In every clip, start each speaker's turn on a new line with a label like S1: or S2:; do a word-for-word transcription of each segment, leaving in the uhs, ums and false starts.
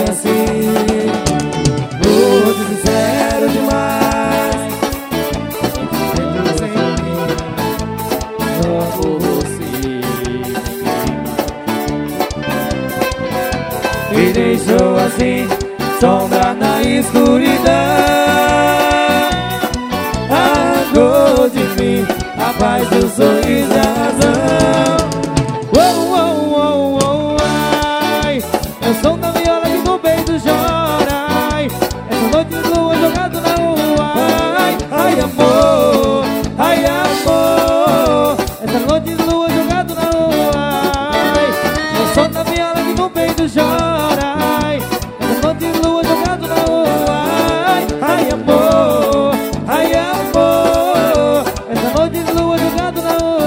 S1: assim. Muito sincero demais.
S2: Amo você.
S1: Me deixou assim, sombra na escuridão. Arrancou de mim a paz, o sorriso e a razão. Oh, oh, oh, oh, ai. É o som da viola que no peito chora. Ai. Essa noite de lua jogado na rua. Ai, ai, amor, ai, amor. Essa noite de lua jogado na rua. Ai. É o som da viola que no peito chora. Ai. Essa noite de lua jogado na rua. Ai, ai, amor, ai, amor. Essa noite de lua jogado na rua.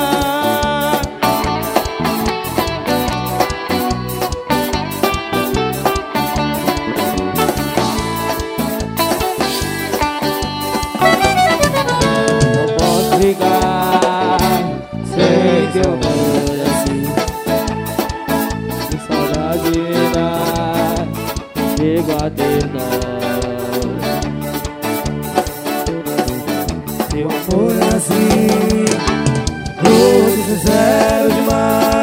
S1: Não posso ficar, sei que eu vou assim. Que saudade dá, chego a ter dó. Seu amor é assim, muito sincero demais.